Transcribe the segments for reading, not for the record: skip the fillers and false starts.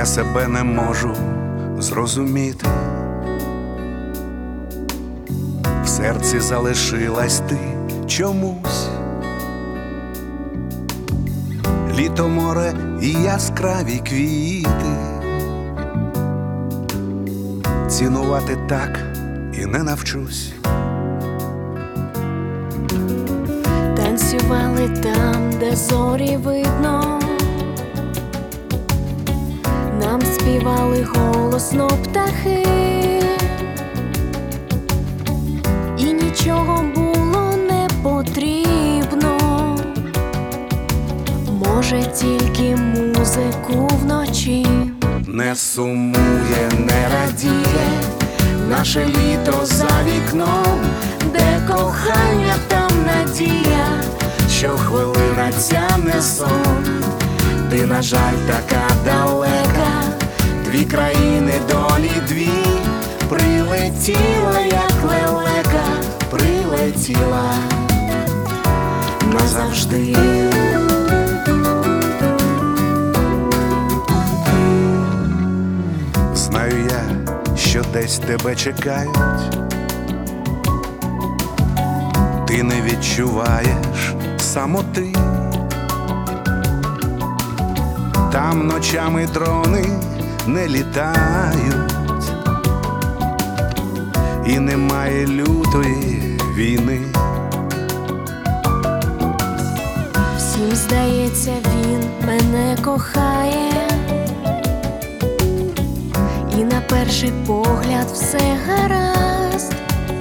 Я себе не можу зрозуміти, в серці залишилась ти чомусь. Літо, море і яскраві квіти цінувати так і не навчусь. Танцювали там, де зорі видно, нам співали голосно птахи, і нічого було не потрібно, може тільки музику вночі. Не сумує, не радіє наше літо за вікном, Де кохання, там надія, щохвилина ця не сон. Ти, на жаль, така далека, дві країни долі дві. Прилетіла, як лелека, прилетіла назавжди. Знаю я, що десь тебе чекають, ти не відчуваєш самоти. Там ночами дрони не літають, і немає лютої війни. всім здається, він мене кохає, і на перший погляд все гаразд,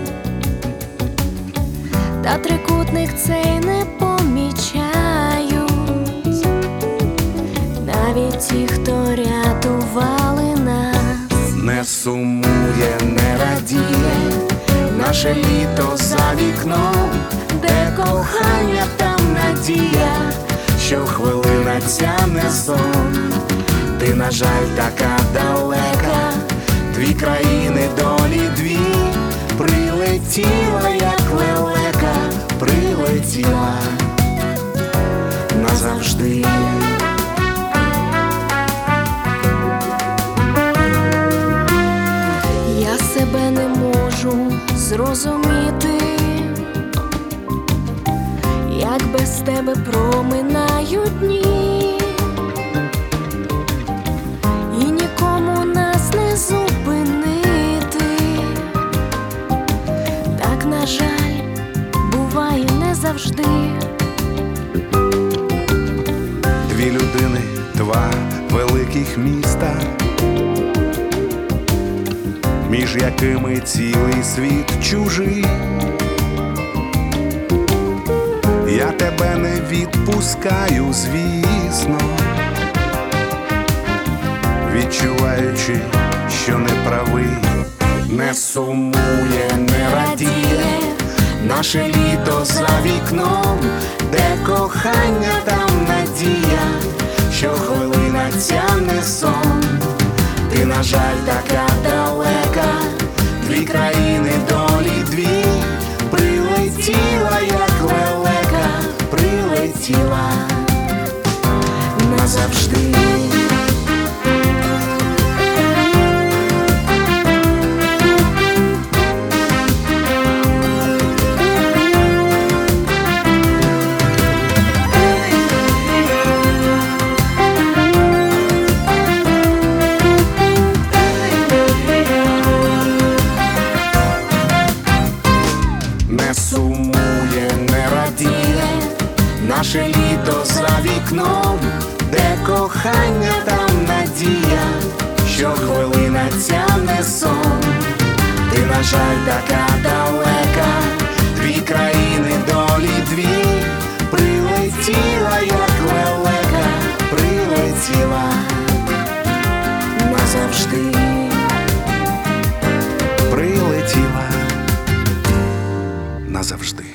та трикутник цей не помічають навіть ті, хто рятували нас. Не сумує, не радіє наше літо за вікном, Де кохання, там надія, щохвилина ця не сон. Ти, на жаль, така далека, дві країни долі дві. Прилетіла, як лелека, прилетіла назавжди. я себе не можу зрозуміти, як без тебе проминають дні, і нікому нас не зупинити. Так, на жаль, буває не завжди. Дві людини, два великих міста, між якими цілий світ чужий. Я тебе не відпускаю, звісно, відчуваючи, що не правий. Не сумує, не радіє наше літо за вікном, де кохання, там надія, щохвилина ця не сон. Ти, на жаль, така далека, дві країни долі дві. Прилетіла, як лелека, прилетіла назавжди. Не сумує, не радіє наше літо за вікном, де кохання, там надія, щохвилина ця не сон. Ти, на жаль, така далека, дві країни долі дві. Прилетіла, як лелека, прилетіла назавжди. Прилетіла назавжди.